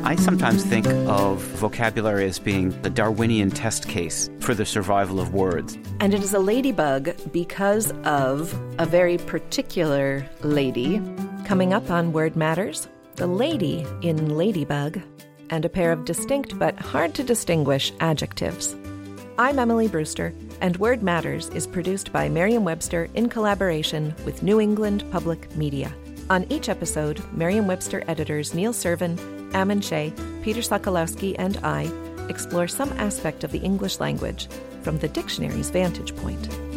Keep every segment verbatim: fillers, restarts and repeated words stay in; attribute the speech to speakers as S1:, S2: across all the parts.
S1: I sometimes think of vocabulary as being the Darwinian test case for the survival of words.
S2: And it is a ladybug because of a very particular lady. Coming up on Word Matters, the lady in ladybug, and a pair of distinct but hard to distinguish adjectives. I'm Emily Brewster, and Word Matters is produced by Merriam-Webster in collaboration with New England Public Media. On each episode, Merriam-Webster editors Neil Servin, Ammon Shea, Peter Sokolowski, and I explore some aspect of the English language from the dictionary's vantage point.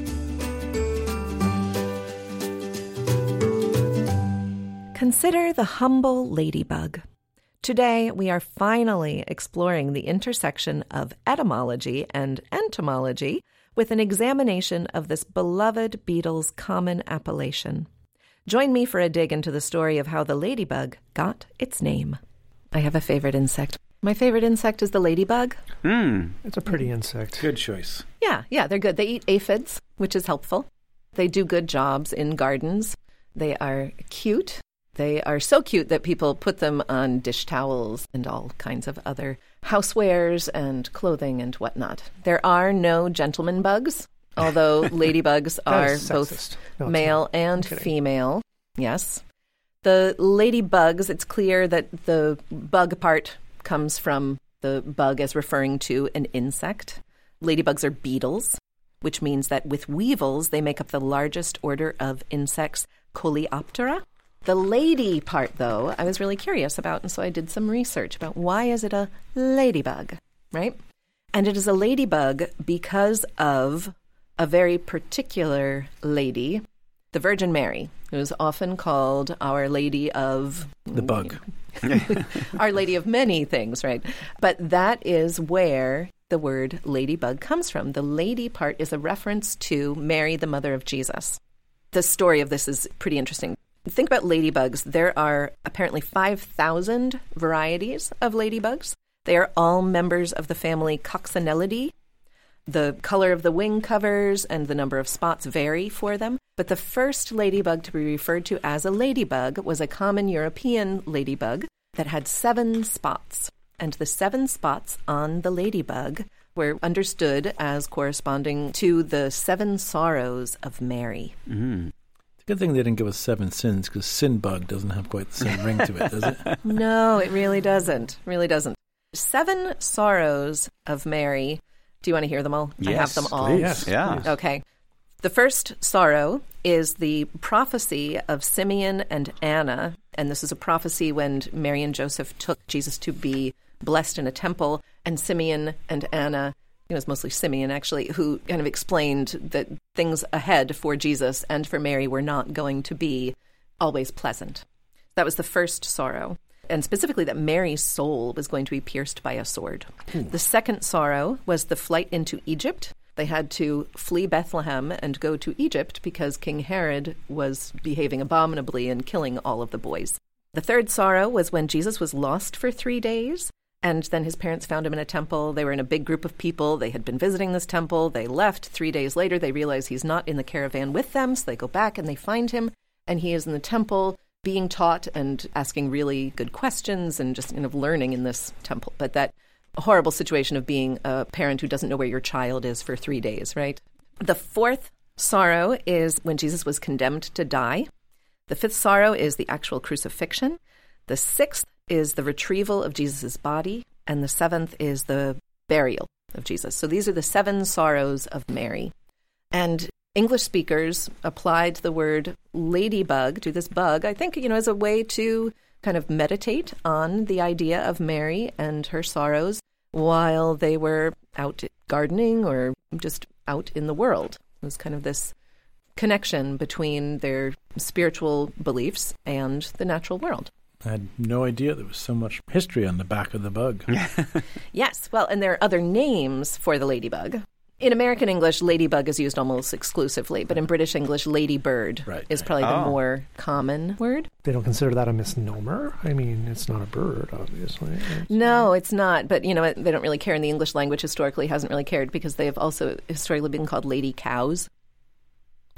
S2: Consider the humble ladybug. Today, we are finally exploring the intersection of etymology and entomology with an examination of this beloved beetle's common appellation. Join me for a dig into the story of how the ladybug got its name. I have a favorite insect. My favorite insect is the ladybug.
S1: Hmm.
S3: It's a pretty insect.
S4: Good choice.
S2: Yeah, yeah, they're good. They eat aphids, which is helpful. They do good jobs in gardens. They are cute. They are so cute that people put them on dish towels and all kinds of other housewares and clothing and whatnot. There are no gentleman bugs, although ladybugs are both no, male and female. Yes. The ladybugs, it's clear that the bug part comes from the bug as referring to an insect. Ladybugs are beetles, which means that with weevils, they make up the largest order of insects, Coleoptera. The lady part, though, I was really curious about, and so I did some research about why is it a ladybug, right? And it is a ladybug because of a very particular lady, the Virgin Mary, who is often called Our Lady of...
S4: The bug.
S2: Our Lady of many things, right? But that is where the word ladybug comes from. The lady part is a reference to Mary, the mother of Jesus. The story of this is pretty interesting. Think about ladybugs. There are apparently five thousand varieties of ladybugs. They are all members of the family Coccinellidae. The color of the wing covers and the number of spots vary for them. But the first ladybug to be referred to as a ladybug was a common European ladybug that had seven spots. And the seven spots on the ladybug were understood as corresponding to the seven sorrows of Mary.
S1: Mm-hmm.
S4: Good thing they didn't give us seven sins, because sin bug doesn't have quite the same ring to it, does it?
S2: No, it really doesn't. Really doesn't. Seven sorrows of Mary. Do you want to hear them all?
S1: Yes,
S2: I have them all.
S1: please.
S3: Yes,
S1: Yeah.
S3: please.
S2: Okay. The first sorrow is the prophecy of Simeon and Anna. And this is a prophecy when Mary and Joseph took Jesus to be blessed in a temple. And Simeon and Anna, it was mostly Simeon, actually, who kind of explained that things ahead for Jesus and for Mary were not going to be always pleasant. That was the first sorrow. And specifically that Mary's soul was going to be pierced by a sword. Hmm. The second sorrow was the flight into Egypt. They had to flee Bethlehem and go to Egypt because King Herod was behaving abominably and killing all of the boys. The third sorrow was when Jesus was lost for three days. And then his parents found him in a temple. They were in a big group of people. They had been visiting this temple. They left. Three days later, they realize he's not in the caravan with them. So they go back and they find him. And he is in the temple being taught and asking really good questions and just kind of learning in this temple. But that horrible situation of being a parent who doesn't know where your child is for three days, right? The fourth sorrow is when Jesus was condemned to die. The fifth sorrow is the actual crucifixion. The sixth is the retrieval of Jesus' body, and the seventh is the burial of Jesus. So these are the seven sorrows of Mary. And English speakers applied the word ladybug to this bug, I think, you know, as a way to kind of meditate on the idea of Mary and her sorrows while they were out gardening or just out in the world. It was kind of this connection between their spiritual beliefs and the natural world.
S4: I had no idea there was so much history on the back of the bug.
S2: Yes, well, and there are other names for the ladybug. In American English, ladybug is used almost exclusively, but in British English, ladybird
S4: right,
S2: is
S4: right.
S2: probably
S1: Oh.
S2: the more common word.
S3: They don't consider that a misnomer? I mean, it's not a bird, obviously. It's,
S2: No, it's not. But, you know, they don't really care. In the English language, historically, hasn't really cared because they have also historically been called lady cows.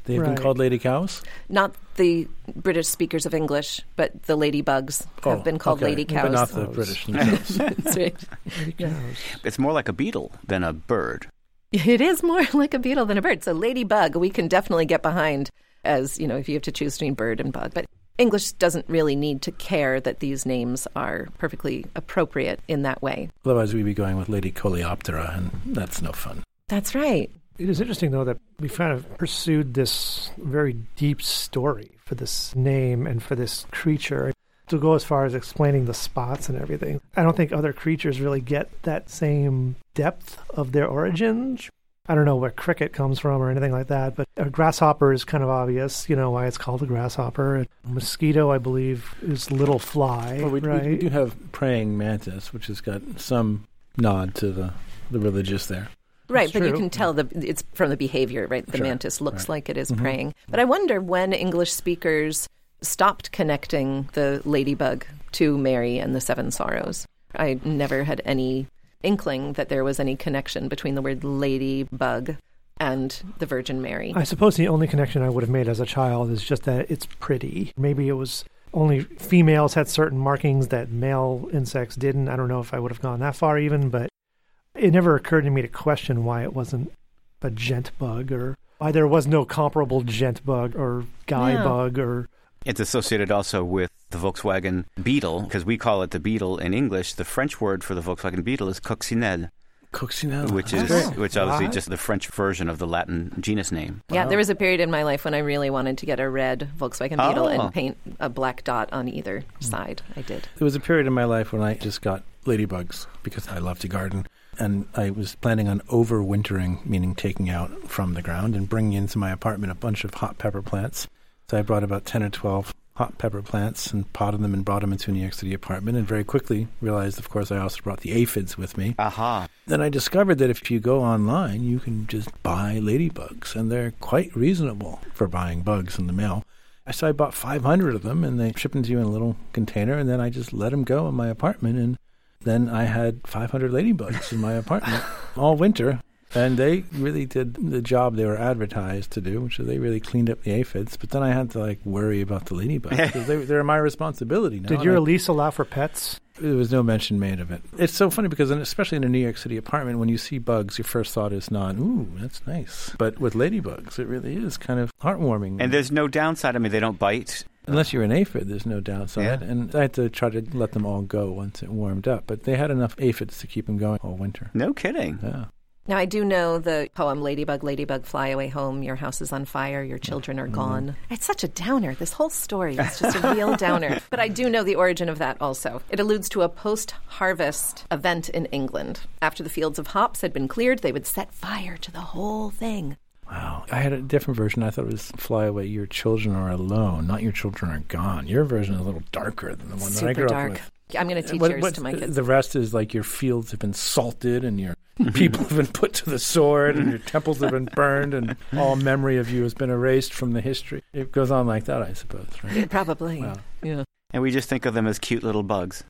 S4: They've
S3: Right.
S4: been called lady cows?
S2: Not the British speakers of English, but the ladybugs have
S4: Oh,
S2: been called
S4: okay.
S2: lady
S4: But
S2: cows.
S4: not the
S3: Cows.
S4: British themselves.
S2: That's right.
S3: Lady cows.
S1: It's more like a beetle than a bird.
S2: It is more like a beetle than a bird. So ladybug, we can definitely get behind as, you know, if you have to choose between bird and bug. But English doesn't really need to care that these names are perfectly appropriate in that way.
S4: Otherwise, we'd be going with Lady Coleoptera, and that's no fun.
S2: That's right.
S3: It is interesting, though, that we've kind of pursued this very deep story for this name and for this creature. To go as far as explaining the spots and everything, I don't think other creatures really get that same depth of their origins. I don't know where cricket comes from or anything like that, but a grasshopper is kind of obvious, you know, why it's called a grasshopper. A mosquito, I believe, is little fly,
S4: Well, we,
S3: right?
S4: we do have praying mantis, which has got some nod to the, the religious there.
S2: Right,
S3: That's
S2: but you
S3: true.
S2: can tell the it's from the behavior, right? The
S4: Sure,
S2: mantis looks
S4: right.
S2: like it is
S4: Mhm.
S2: praying. But I wonder when English speakers stopped connecting the ladybug to Mary and the Seven Sorrows. I never had any inkling that there was any connection between the word ladybug and the Virgin Mary.
S3: I suppose the only connection I would have made as a child is just that it's pretty. Maybe it was only females had certain markings that male insects didn't. I don't know if I would have gone that far even, but it never occurred to me to question why it wasn't a gent bug or why there was no comparable gent bug or guy
S2: Yeah.
S3: bug or...
S1: It's associated also with the Volkswagen Beetle, because we call it the Beetle in English. The French word for the Volkswagen Beetle is coccinelle,
S4: Coccinelle.
S1: which
S4: That's
S1: is
S4: great.
S1: which obviously
S3: What?
S1: just the French version of the Latin genus name.
S2: Yeah,
S4: Wow.
S2: there was a period in my life when I really wanted to get a red Volkswagen Beetle
S1: Oh.
S2: and paint a black dot on either side. I did.
S4: There was a period in my life when I just got ladybugs because I love to garden. And I was planning on overwintering, meaning taking out from the ground and bringing into my apartment a bunch of hot pepper plants. So I brought about ten or twelve hot pepper plants and potted them and brought them into New York City apartment and very quickly realized, of course, I also brought the aphids with me.
S1: Aha.
S4: Then I discovered that if you go online, you can just buy ladybugs, and they're quite reasonable for buying bugs in the mail. So I bought five hundred of them, and they ship them to you in a little container, and then I just let them go in my apartment, and then I had five hundred ladybugs in my apartment all winter. And they really did the job they were advertised to do, which is they really cleaned up the aphids. But then I had to, like, worry about the ladybugs because they, they're my responsibility now.
S3: Did
S4: and
S3: your
S4: I-
S3: lease allow for pets?
S4: There was no mention made of it. It's so funny because, in, especially in a New York City apartment, when you see bugs, your first thought is not, ooh, that's nice. But with ladybugs, it really is kind of heartwarming.
S1: And there's no downside. I mean, they don't bite.
S4: Unless you're an aphid, there's no downside.
S1: Yeah.
S4: And I had to try to let them all go once it warmed up. But they had enough aphids to keep them going all winter.
S1: No kidding.
S4: Yeah.
S2: Now, I do know the poem Ladybug, Ladybug, Fly Away Home, Your House is on fire, Your Children are gone. It's such a downer. This whole story is just a real downer. But I do know the origin of that also. It alludes to a post-harvest event in England. After the fields of hops had been cleared, they would set fire to the whole thing.
S4: Wow. I had a different version. I thought it was Fly Away, Your Children Are Alone, not Your Children Are Gone. Your version is a little darker than the one that I
S2: Super
S4: grew
S2: dark.
S4: up with.
S2: I'm going to teach
S4: What-
S2: yours
S4: what-
S2: to my kids.
S4: The rest is like your fields have been salted and your people have been put to the sword and your temples have been burned and all memory of you has been erased from the history. It goes on like that, I suppose, right?
S2: Probably.
S4: Wow.
S2: Yeah.
S1: And we just think of them as cute little bugs.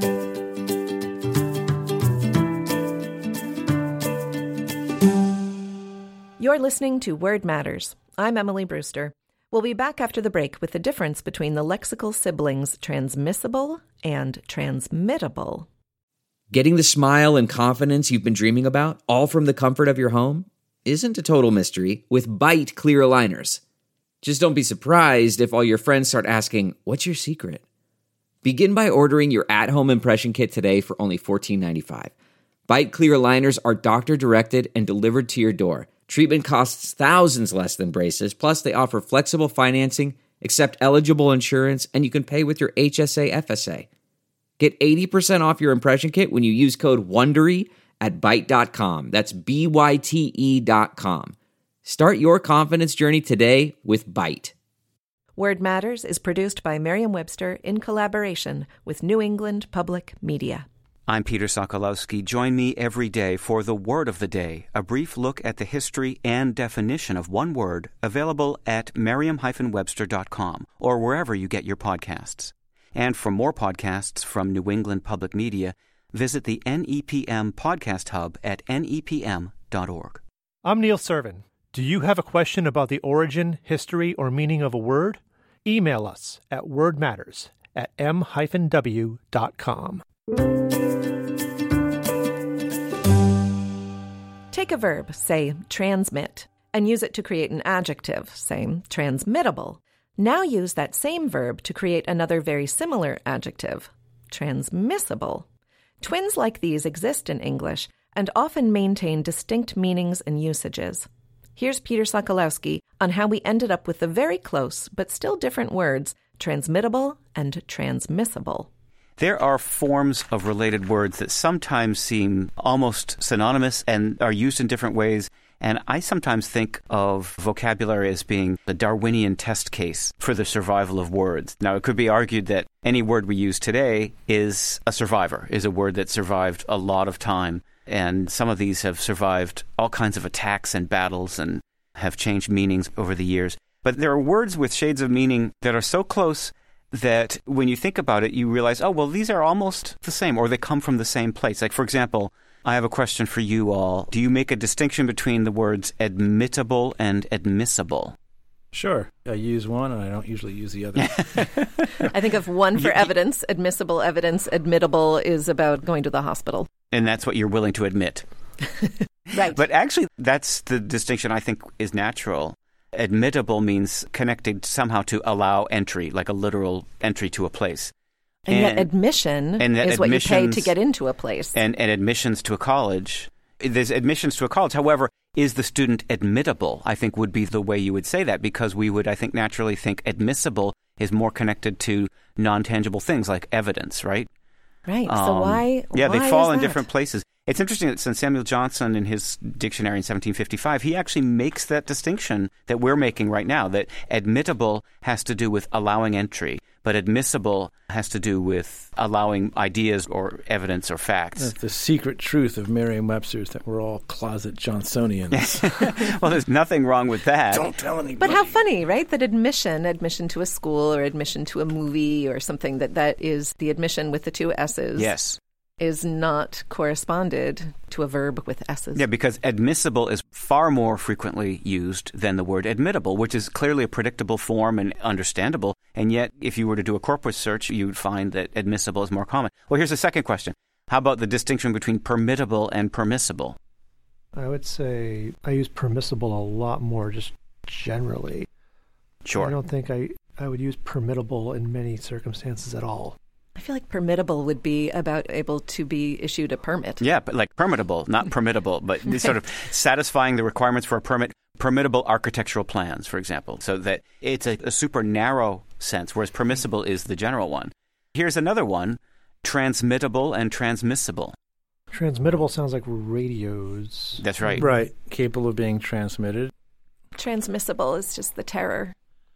S2: You're listening to Word Matters. I'm Emily Brewster. We'll be back after the break with the difference between the lexical siblings transmissible and transmittable.
S5: Getting the smile and confidence you've been dreaming about, all from the comfort of your home, isn't a total mystery with Byte clear aligners. Just don't be surprised if all your friends start asking, "What's your secret?" Begin by ordering your at-home impression kit today for only fourteen ninety-five. Byte clear aligners are doctor-directed and delivered to your door. Treatment costs thousands less than braces, plus they offer flexible financing, accept eligible insurance, and you can pay with your H S A F S A. Get eighty percent off your impression kit when you use code WONDERY at byte dot com. That's B Y T E dot com. Start your confidence journey today with Byte.
S2: Word Matters is produced by Merriam-Webster in collaboration with New England Public Media.
S1: I'm Peter Sokolowski. Join me every day for the Word of the Day, a brief look at the history and definition of one word, available at merriam dash webster dot com or wherever you get your podcasts. And for more podcasts from New England Public Media, visit the N E P M Podcast Hub at N E P M dot org.
S3: I'm Neil Servin. Do you have a question about the origin, history, or meaning of a word? Email us at wordmatters at m dash w dot com.
S2: Take a verb, say transmit, and use it to create an adjective, say transmittable. Now use that same verb to create another very similar adjective, transmissible. Twins like these exist in English and often maintain distinct meanings and usages. Here's Peter Sokolowski on how we ended up with the very close but still different words, transmittable and transmissible.
S1: There are forms of related words that sometimes seem almost synonymous and are used in different ways. And I sometimes think of vocabulary as being the Darwinian test case for the survival of words. Now, it could be argued that any word we use today is a survivor, is a word that survived a lot of time. And some of these have survived all kinds of attacks and battles and have changed meanings over the years. But there are words with shades of meaning that are so close that when you think about it, you realize, oh, well, these are almost the same, or they come from the same place. Like, for example, I have a question for you all. Do you make a distinction between the words admittable and admissible?
S4: Sure. I use one and I don't usually use the other.
S2: I think of one for evidence, admissible evidence. Admittable is about going to the hospital.
S1: And that's what you're willing to admit.
S2: Right.
S1: But actually, that's the distinction I think is natural. Admittable means connected somehow to allow entry, like a literal entry to a place.
S2: And, and yet admission
S1: and
S2: is what you pay to get into a place.
S1: And, and admissions to a college. There's admissions to a college. However, is the student admittable, I think would be the way you would say that, because we would, I think, naturally think admissible is more connected to non-tangible things like evidence, right?
S2: Right. So
S1: Um,
S2: why
S1: Yeah,
S2: why
S1: they fall
S2: is
S1: in
S2: that?
S1: different places. It's interesting that since Samuel Johnson, in his dictionary in seventeen fifty-five, he actually makes that distinction that we're making right now, that admittable has to do with allowing entry, but admissible has to do with allowing ideas or evidence or facts.
S4: That's the secret truth of Merriam-Webster's, that we're all closet Johnsonians.
S1: Well, there's nothing wrong with that.
S4: Don't tell anybody.
S2: But how funny, right? That admission, admission to a school or admission to a movie or something, that that is the admission with the two S's.
S1: Yes.
S2: Is not corresponded to a verb with S's.
S1: Yeah, because admissible is far more frequently used than the word admittable, which is clearly a predictable form and understandable. And yet, if you were to do a corpus search, you would find that admissible is more common. Well, here's a second question. How about the distinction between permittable and permissible?
S3: I would say I use permissible a lot more just generally.
S1: Sure.
S3: I don't think I, I would use permittable in many circumstances at all.
S2: I feel like permittable would be about able to be issued a permit.
S1: Yeah, but like permittable, not permittable, but sort of satisfying the requirements for a permit. Permittable architectural plans, for example, so that it's a, a super narrow sense, whereas permissible is the general one. Here's another one, transmittable and transmissible.
S3: Transmittable sounds like radios.
S1: That's right.
S4: Right. Capable of being transmitted.
S2: Transmissible is just the terror.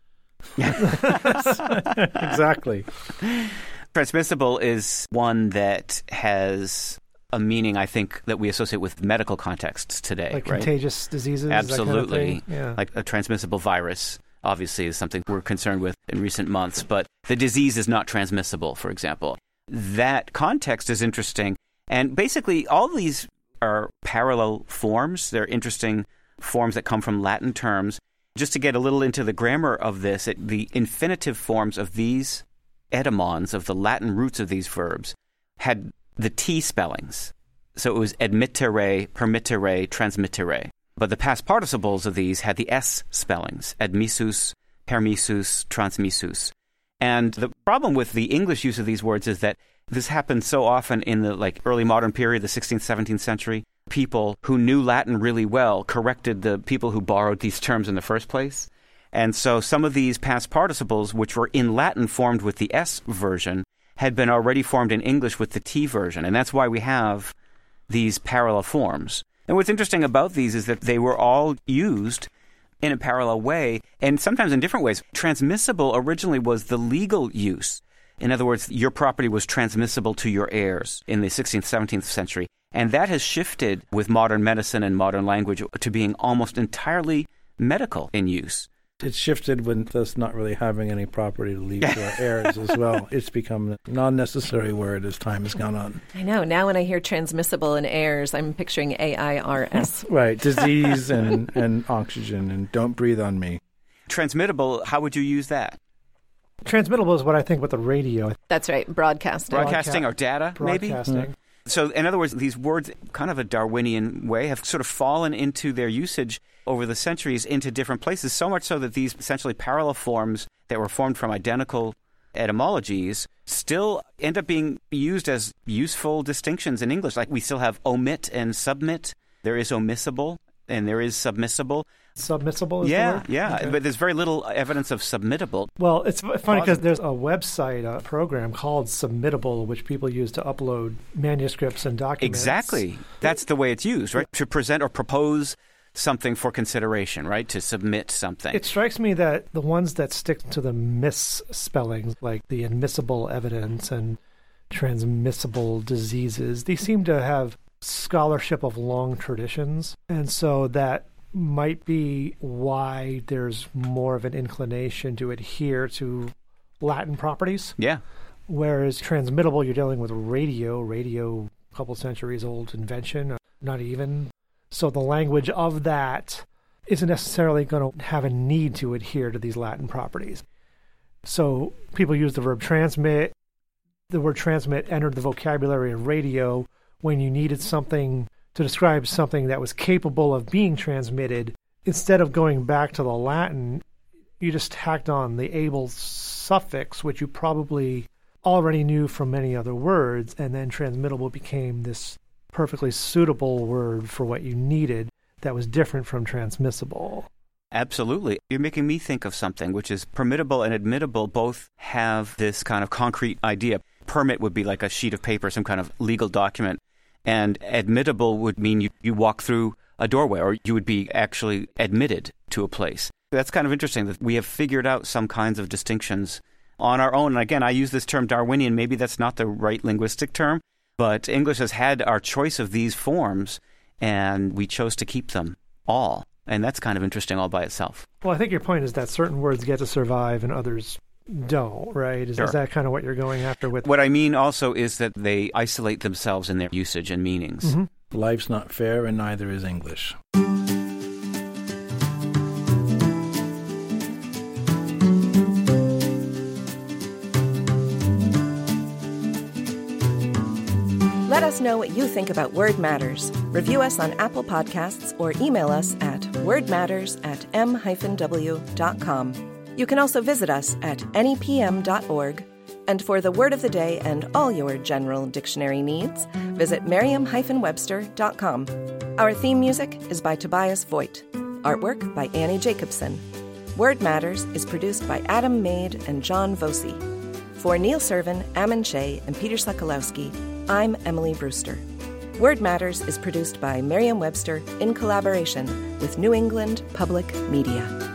S4: Exactly.
S1: Transmissible is one that has a meaning, I think, that we associate with medical contexts today.
S3: Like
S1: right?
S3: contagious diseases?
S1: Absolutely.
S3: That kind of thing? Yeah.
S1: Like a transmissible virus, obviously, is something we're concerned with in recent months. But the disease is not transmissible, for example. That context is interesting. And basically, all these are parallel forms. They're interesting forms that come from Latin terms. Just to get a little into the grammar of this, it, the infinitive forms of these etymons, of the Latin roots of these verbs, had the T spellings. So it was admittere, permittere, transmittere. But the past participles of these had the S spellings, admissus, permissus, transmissus. And the problem with the English use of these words is that this happened so often in the like early modern period, the sixteenth, seventeenth century. People who knew Latin really well corrected the people who borrowed these terms in the first place. And so some of these past participles, which were in Latin formed with the S version, had been already formed in English with the T version. And that's why we have these parallel forms. And what's interesting about these is that they were all used in a parallel way, and sometimes in different ways. Transmissible originally was the legal use. In other words, your property was transmissible to your heirs in the sixteenth, seventeenth century. And that has shifted with modern medicine and modern language to being almost entirely medical in use.
S4: It's shifted with us not really having any property to leave to our heirs as well. It's become a non-necessary word as time has gone on.
S2: I know. Now when I hear transmissible and heirs, I'm picturing A I R S.
S4: Right. Disease and, and oxygen and don't breathe on me.
S1: Transmittable, how would you use that?
S3: Transmittable is what I think with the radio.
S2: That's right. Broadcasting.
S1: Broadcasting or data, maybe?
S3: Broadcasting.
S1: Mm-hmm. So, in other words, these words, kind of a Darwinian way, have sort of fallen into their usage over the centuries into different places, so much so that these essentially parallel forms that were formed from identical etymologies still end up being used as useful distinctions in English. Like we still have omit and submit. There is omissible and there is submissible.
S3: Submissible is
S1: yeah,
S3: the word?
S1: Yeah,
S3: Okay.
S1: But there's very little evidence of submittable.
S3: Well, it's funny because there's a website, a program called Submittable, which people use to upload manuscripts and documents.
S1: Exactly. That's the way it's used, right? To present or propose something for consideration, right? To submit something.
S3: It strikes me that the ones that stick to the misspellings, like the admissible evidence and transmissible diseases, they seem to have scholarship of long traditions. And so that might be why there's more of an inclination to adhere to Latin properties.
S1: Yeah.
S3: Whereas transmittable, you're dealing with radio, radio, a couple centuries old invention, not even. So the language of that isn't necessarily going to have a need to adhere to these Latin properties. So people use the verb transmit. The word transmit entered the vocabulary of radio when you needed something to describe something that was capable of being transmitted. Instead of going back to the Latin, you just tacked on the able suffix, which you probably already knew from many other words, and then transmittable became this perfectly suitable word for what you needed that was different from transmissible.
S1: Absolutely. You're making me think of something, which is permittable and admittable both have this kind of concrete idea. Permit would be like a sheet of paper, some kind of legal document. And admittable would mean you, you walk through a doorway or you would be actually admitted to a place. That's kind of interesting that we have figured out some kinds of distinctions on our own. And again, I use this term Darwinian. Maybe that's not the right linguistic term, but English has had our choice of these forms and we chose to keep them all. And that's kind of interesting all by itself.
S3: Well, I think your point is that certain words get to survive and others don't, right? Is,
S1: Sure.
S3: is that kind of what you're going after with?
S1: What I mean also is that they isolate themselves in their usage and meanings.
S3: Mm-hmm.
S4: Life's not fair, and neither is English.
S2: Let us know what you think about Word Matters. Review us on Apple Podcasts or email us at wordmatters at m dash w dot com. You can also visit us at n e p m dot org. And for the word of the day and all your general dictionary needs, visit merriam dash webster dot com. Our theme music is by Tobias Voigt. Artwork by Annie Jacobson. Word Matters is produced by Adam Maid and John Voci. For Neil Servin, Ammon Shea, and Peter Sokolowski, I'm Emily Brewster. Word Matters is produced by Merriam-Webster in collaboration with New England Public Media.